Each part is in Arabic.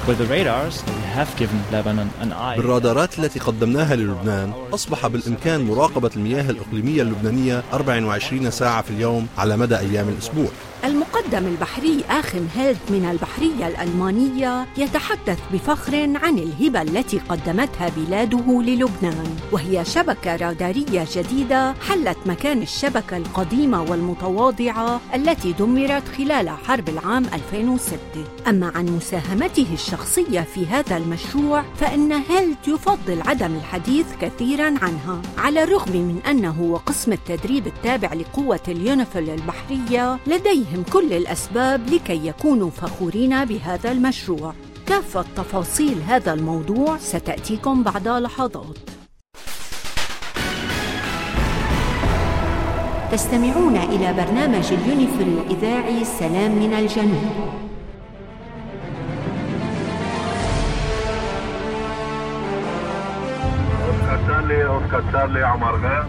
بالرادارات التي قدمناها للبنان أصبح بالإمكان مراقبة المياه الإقليمية اللبنانية 24 ساعة في اليوم على مدى أيام الأسبوع. المقدم البحري آخن هيلد من البحرية الألمانية يتحدث بفخر عن الهبة التي قدمتها بلاده للبنان، وهي شبكة رادارية جديدة حلت مكان الشبكة القديمة والمتواضعة التي دمرت خلال حرب العام 2006. أما عن مساهمته الشخصية في هذا المشروع فإن هيلد يفضل عدم الحديث كثيراً عنها، على الرغم من أنه وقسم التدريب التابع لقوة اليونيفيل البحرية لديهم كل الأسباب لكي يكونوا فخورين بهذا المشروع. كافة تفاصيل هذا الموضوع ستأتيكم بعد لحظات. تستمعون إلى برنامج اليونيفيل الإذاعي سلام من الجنوب. أوسكار تشارلي عمر غير.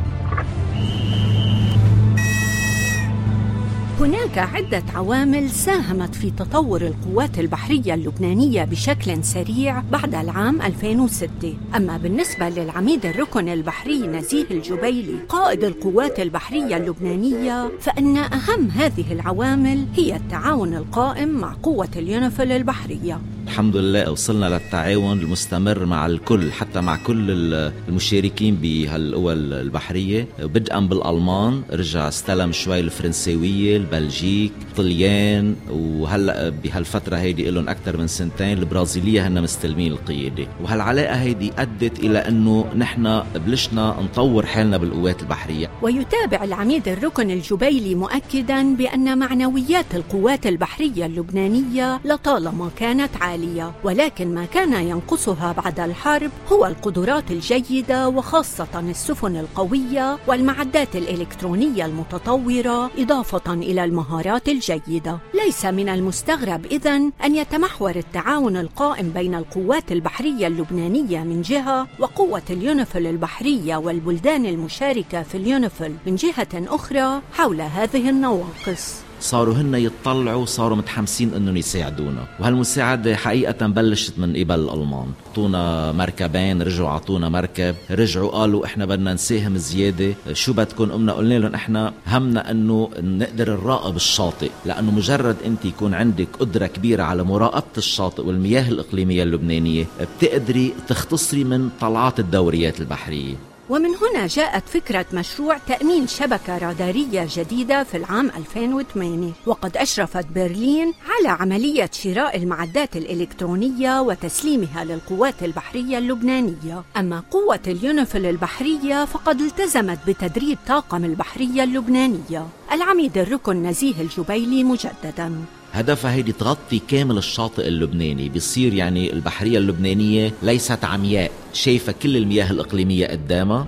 هناك عدة عوامل ساهمت في تطور القوات البحرية اللبنانية بشكل سريع بعد العام 2006. أما بالنسبة للعميد الركن البحري نزيه الجبيلي قائد القوات البحرية اللبنانية، فإن أهم هذه العوامل هي التعاون القائم مع قوة اليونيفيل البحرية. الحمد لله وصلنا للتعاون المستمر مع الكل، حتى مع كل المشاركين بهالقوى البحرية، بدءا بالألمان، رجع استلم شوي الفرنساوية، البلجيك، الطليان، وهلأ بهالفترة هيدي لهم أكثر من سنتين البرازيلية هن مستلمين القيادة. وهالعلاقة هيدي أدت إلى أنه نحن بلشنا نطور حالنا بالقوات البحرية. ويتابع العميد الركن الجبيلي مؤكدا بأن معنويات القوات البحرية اللبنانية لطالما كانت عالية، ولكن ما كان ينقصها بعد الحرب هو القدرات الجيدة، وخاصة السفن القوية والمعدات الإلكترونية المتطورة، إضافة إلى المهارات الجيدة. ليس من المستغرب إذن أن يتمحور التعاون القائم بين القوات البحرية اللبنانية من جهة وقوة اليونيفيل البحرية والبلدان المشاركة في اليونيفيل من جهة أخرى حول هذه النواقص. صاروا هن يتطلعوا، صاروا متحمسين انهم يساعدونا، وهالمساعدة حقيقة بلشت من قبل الألمان. عطونا مركبين، رجعوا عطونا مركب، رجعوا قالوا احنا بدنا نساهم زيادة، شو بدكن؟ قلنا لهم احنا همنا انه نقدر نراقب الشاطئ، لانه مجرد انت يكون عندك قدرة كبيرة على مراقبة الشاطئ والمياه الإقليمية اللبنانية بتقدري تختصري من طلعات الدوريات البحرية. ومن هنا جاءت فكرة مشروع تأمين شبكة رادارية جديدة في العام 2008، وقد أشرفت برلين على عملية شراء المعدات الإلكترونية وتسليمها للقوات البحرية اللبنانية. أما قوة اليونيفيل البحرية فقد التزمت بتدريب طاقم البحرية اللبنانية. العميد الركن نزيه الجبيلي مجددا، هدفها هيدي تغطي كامل الشاطئ اللبناني، بيصير يعني البحرية اللبنانية ليست عمياء، شايفة كل المياه الإقليمية قدامها.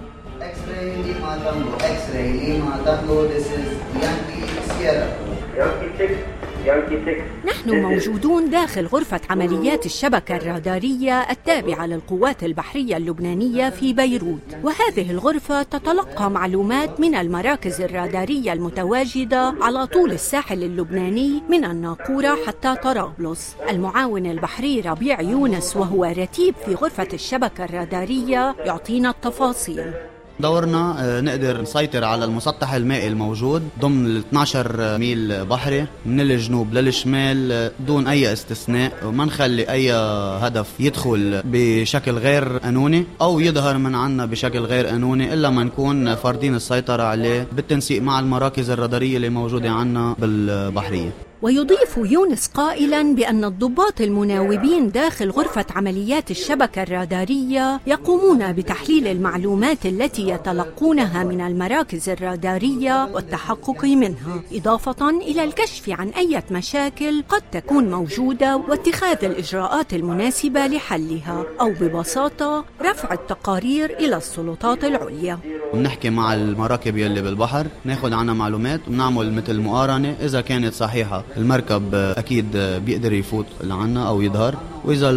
نحن موجودون داخل غرفة عمليات الشبكة الرادارية التابعة للقوات البحرية اللبنانية في بيروت، وهذه الغرفة تتلقى معلومات من المراكز الرادارية المتواجدة على طول الساحل اللبناني من الناقورة حتى طرابلس. المعاون البحري ربيع يونس وهو رتيب في غرفة الشبكة الرادارية يعطينا التفاصيل. دورنا نقدر نسيطر على المسطح المائي الموجود ضمن ال 12 ميل بحري من الجنوب للشمال دون أي استثناء، وما نخلي أي هدف يدخل بشكل غير قانوني أو يظهر من عنا بشكل غير قانوني إلا ما نكون فاردين السيطرة عليه بالتنسيق مع المراكز الرادارية اللي موجودة عنا بالبحرية. ويضيف يونس قائلا بأن الضباط المناوبين داخل غرفة عمليات الشبكة الرادارية يقومون بتحليل المعلومات التي يتلقونها من المراكز الرادارية والتحقق منها، إضافة إلى الكشف عن أي مشاكل قد تكون موجودة واتخاذ الإجراءات المناسبة لحلها، أو ببساطة رفع التقارير إلى السلطات العليا. ونحكي مع المراكب يلي بالبحر، ناخد عنها معلومات ونعمل مثل مقارنة، إذا كانت صحيحة المركب أكيد بيقدر يفوت لعنا أو يظهر، وإذا لا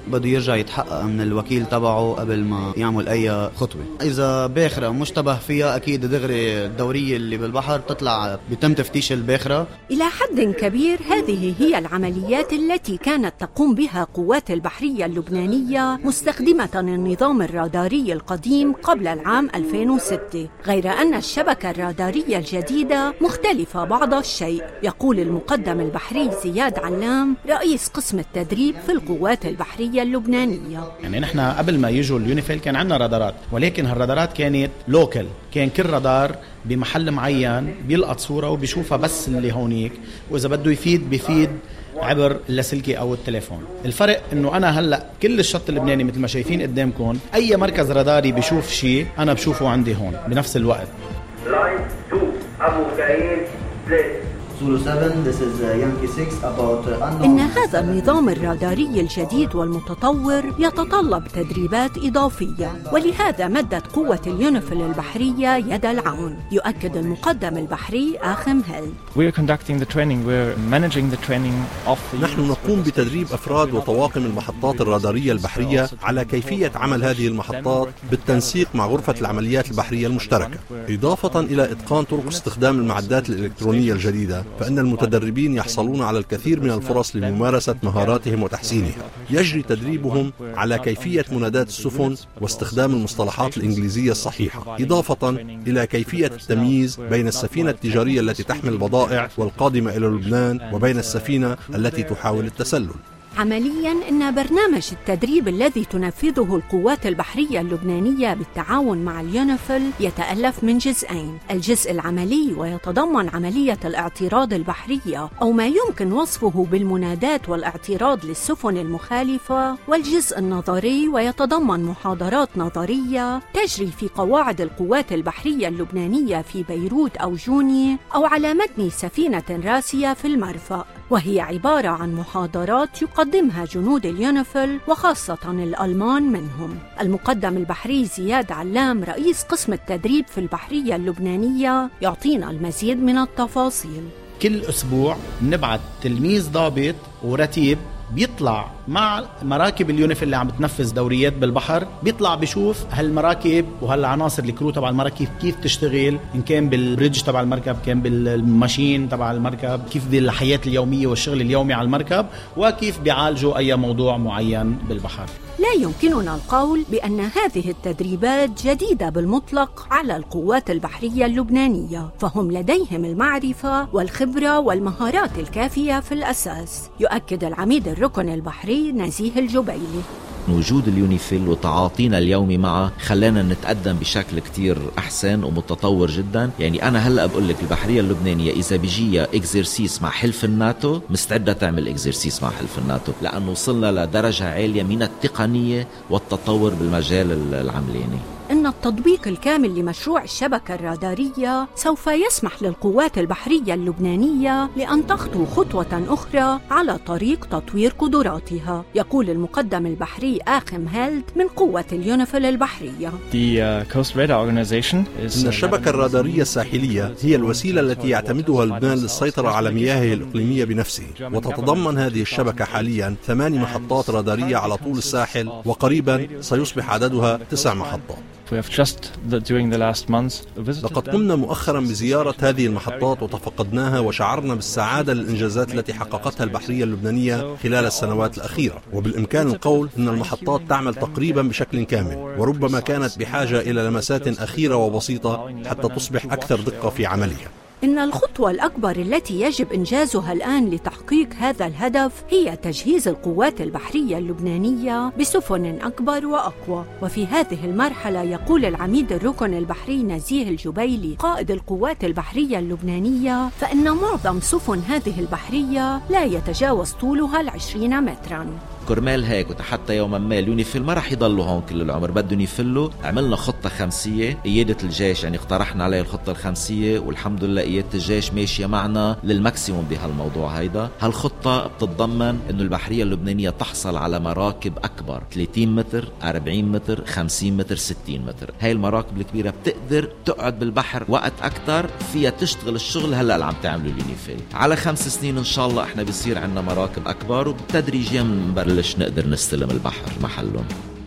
بده يرجع يتحقق من الوكيل تبعه قبل ما يعمل أي خطوة. إذا باخرة مشتبه فيها أكيد دغري الدورية اللي بالبحر تطلع بيتم تفتيش الباخرة. إلى حد كبير هذه هي العمليات التي كانت تقوم بها قوات البحرية اللبنانية مستخدمة النظام الراداري القديم قبل العام 2006، غير أن الشبكة الرادارية الجديدة مختلفة بعض الشيء. يقول المقدم البحري زياد علام رئيس قسم التدريب في القوات البحرية اللبنانية. يعني نحن قبل ما يجوا اليونيفيل كان عندنا رادارات، ولكن هالرادارات كانت لوكال، كان كل رادار بمحل معين بيلقط صورة وبيشوفها بس اللي هونيك، وإذا بده يفيد بيفيد عبر اللاسلكي أو التليفون. الفرق إنه أنا هلأ كل الشط اللبناني مثل ما شايفين قدامكم، أي مركز راداري بيشوف شيء أنا بشوفه عندي هون بنفس الوقت. لاين 2 أبو كريم بليز. إن هذا النظام الراداري الجديد والمتطور يتطلب تدريبات إضافية، ولهذا مدت قوة اليونيفيل البحرية يد العون، يؤكد المقدم البحري آخم هيلد. نحن نقوم بتدريب أفراد وطواقم المحطات الرادارية البحرية على كيفية عمل هذه المحطات بالتنسيق مع غرفة العمليات البحرية المشتركة، إضافة إلى إتقان طرق استخدام المعدات الإلكترونية الجديدة، فإن المتدربين يحصلون على الكثير من الفرص لممارسة مهاراتهم وتحسينها. يجري تدريبهم على كيفية منادات السفن واستخدام المصطلحات الإنجليزية الصحيحة، إضافة إلى كيفية التمييز بين السفينة التجارية التي تحمل بضائع والقادمة إلى لبنان وبين السفينة التي تحاول التسلل. عملياً إن برنامج التدريب الذي تنفذه القوات البحرية اللبنانية بالتعاون مع اليونيفيل يتألف من جزئين: الجزء العملي ويتضمن عملية الاعتراض البحرية أو ما يمكن وصفه بالمنادات والاعتراض للسفن المخالفة، والجزء النظري ويتضمن محاضرات نظرية تجري في قواعد القوات البحرية اللبنانية في بيروت أو جوني أو على متن سفينة راسية في المرفأ، وهي عبارة عن محاضرات يقدمها جنود اليونيفيل وخاصة الألمان منهم. المقدم البحري زياد علام رئيس قسم التدريب في البحرية اللبنانية يعطينا المزيد من التفاصيل. كل أسبوع نبعث تلميذ ضابط ورتيب بيطلع مع مراكب اليونيفيل اللي عم بتنفذ دوريات بالبحر، بيطلع بيشوف هالمراكب وهالعناصر الكرو تبع المراكب كيف تشتغل، إن كان بالبريدج تبع المركب، كان بالماشين تبع المركب، كيف بالحياة اليومية والشغل اليومي على المركب، وكيف بيعالجوا أي موضوع معين بالبحر. لا يمكننا القول بأن هذه التدريبات جديدة بالمطلق على القوات البحرية اللبنانية، فهم لديهم المعرفة والخبرة والمهارات الكافية في الأساس، يؤكد العميد الركن البحري نزيه الجبيلي. وجود اليونيفيل وتعاطينا اليومي معه خلانا نتقدم بشكل كتير أحسن ومتطور جدا. يعني أنا هلأ بقول لك البحرية اللبنانية إذا بيجيها إكزرسيس مع حلف الناتو مستعدة تعمل إكزرسيس مع حلف الناتو، لأنه وصلنا لدرجة عالية من التقنية والتطور بالمجال العملاني. إن التطبيق الكامل لمشروع الشبكة الرادارية سوف يسمح للقوات البحرية اللبنانية لأن تخطو خطوة أخرى على طريق تطوير قدراتها، يقول المقدم البحري آخم هيلد من قوة اليونيفيل البحرية. إن الشبكة الرادارية الساحلية هي الوسيلة التي يعتمدها لبنان للسيطرة على مياهه الإقليمية بنفسه، وتتضمن هذه الشبكة حاليا 8 محطات رادارية على طول الساحل، وقريبا سيصبح عددها 9 محطات. لقد قمنا مؤخرا بزيارة هذه المحطات وتفقدناها، وشعرنا بالسعادة للإنجازات التي حققتها البحرية اللبنانية خلال السنوات الأخيرة، وبالإمكان القول أن المحطات تعمل تقريبا بشكل كامل، وربما كانت بحاجة إلى لمسات أخيرة وبسيطة حتى تصبح أكثر دقة في عملها. إن الخطوة الأكبر التي يجب إنجازها الآن لتحقيق هذا الهدف هي تجهيز القوات البحرية اللبنانية بسفن أكبر وأقوى، وفي هذه المرحلة يقول العميد الركن البحري نزيه الجبيلي قائد القوات البحرية اللبنانية فإن معظم سفن هذه البحرية لا يتجاوز طولها 20 متراً. كرمال هيك وحتى يوما ما اليونيفيل ما رح يضلوا هون كل العمر، بدهم يفلوا. عملنا خطة 5 قيادة الجيش، يعني اقترحنا عليه الخطة 5 والحمد لله قيادة الجيش ماشية معنا للماكسيموم بهالموضوع هيدا. هالخطة بتتضمن انه البحرية اللبنانية تحصل على مراكب اكبر 30 متر 40 متر 50 متر 60 متر. هاي المراكب الكبيرة بتقدر تقعد بالبحر وقت اكتر، فيها تشتغل الشغل هلأ اللي عم تعمله اليونيفيل. على 5 سنين ان شاء الله احنا بيصير عندنا مراكب اكبر، وبالتدريجيا بنبلش نبلش نقدر نستلم البحر محلهم.